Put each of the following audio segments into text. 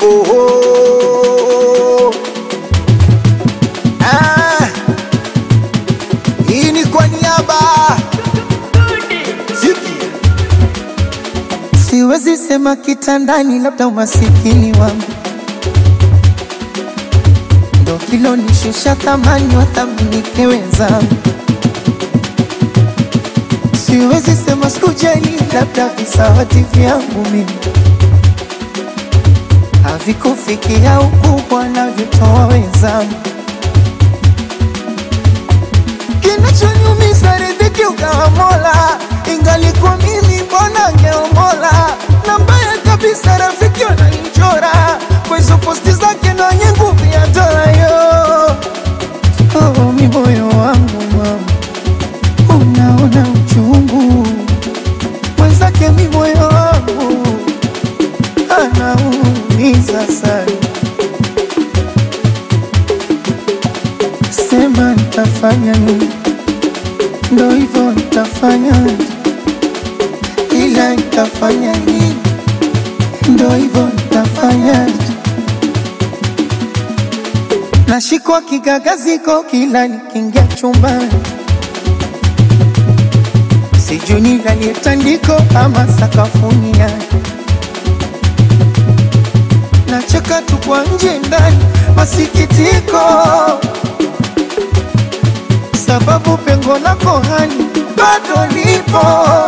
oh. Hii ni kwa niaba siwezi sema kitandani, labda umasikini wangu ndo kilo nishusha thamani, wathaminike wenzangu. Siwezi sema sikujali, labda visawati vyangu mimi havikufikia ukubwa na vitoa wenzangu. Kinachoniumiza riziki ugawa Mola, ingalikuwa mimi mbona ngeomola. Na mbaya kabisa rafiki wananichora kwa hizo posti zake na wenye nguvu ya dola yo. Oh, mi moyo wangu mama, unaona uchungu mwenzake, mi moyo wangu anaumiza sana. Sema nitafanya nini, ndo hivyo nitafanya, ila nitafanya nini, ndo hivyo nitafanya. Nashikwa kigagaziko kila nikiingia chumbani, sijui nilalie tandiko ama sakafuni yake. Nacheka tu kwa nje ndani masikitiko, sababu pengo lako hani bado lipo.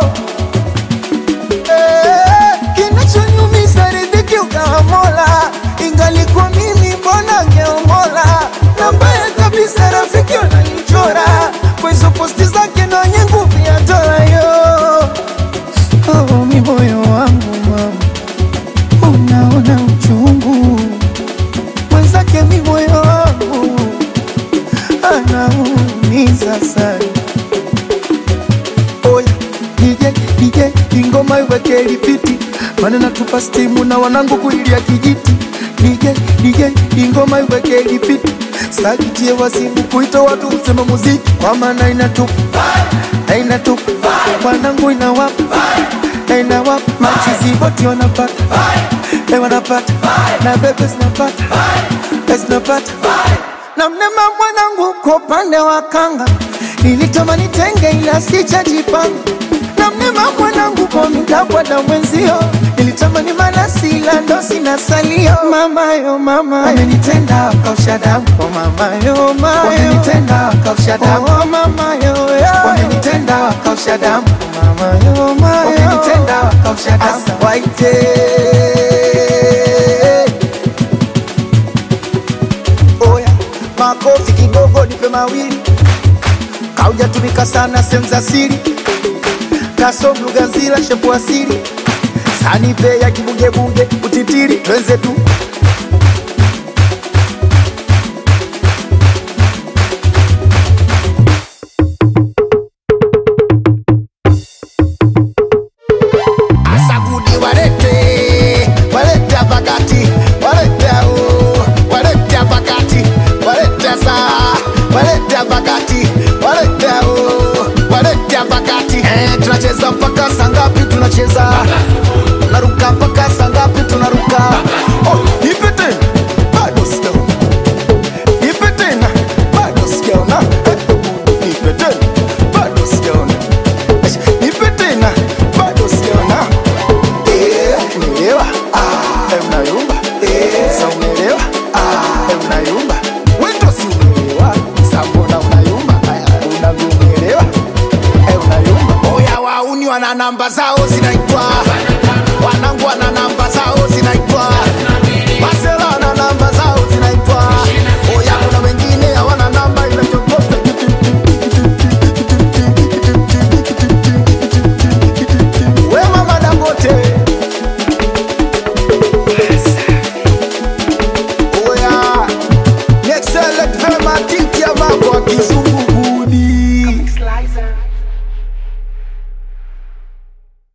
Kinachoniumiza riziki ugawa Mola, ingalikuwa mimi mbona ngeomola. Na mbaya kabisa rafiki wananichora kwa hizo posti zake na wenye nguvu ya dola yo. Oh, mi moyo wangu mama, unaona uchungu mwenzake, mi moyo wangu anaumiza sana. Oya DJ ingoma iweke lipiti, mana natupa stimu na wanangu kuilia kijiti. DJ ingoma iweke lipiti, sakitie wasimu kuita watu usema muziki, kwa maana inatupa wanangu inawapa machizi boti wanapata na bebe zinapata na mnema mwanangu kwa upande wa kanga, nilitamani tenge ila sijajipanga. Na mnema mwanangu kwa mdabwa na mwenzio, nilitamani malasi ila ndo sina salio. Mama yo mama, wamenitenda wakausha damu. Oh mama yo mama, wamenitenda wakausha damu. Oh mama yo wamenitenda wakausha damu. Oh mama yo mama, wamenitenda wakausha damu. Asa waite makofi kidogo nipe mawili, kauja tumika sana sehemu za siri, kaso mluga nzila shepu asiri, sanipe ya kibugebunge utitiri, twenze tu asagudi walete apakati, walete apakati, walete apakati. Tunacheza mpaka sangapi tunacheza, tunaruka mpaka sangapi tunaruka. Oh, nipe tena bado sijaona, nipe tena bado sijaona, nipe tena bado sijaona, nipe tena bado sijaona. Umeelewa? Unayumba sa umeelewa? Unayumba wendo si umeelewa, sambona unayumba unavyumeelewa. Unayumba oya wauni wana namba zao zinaitwa, wanangu wana namba zao zinaitwa.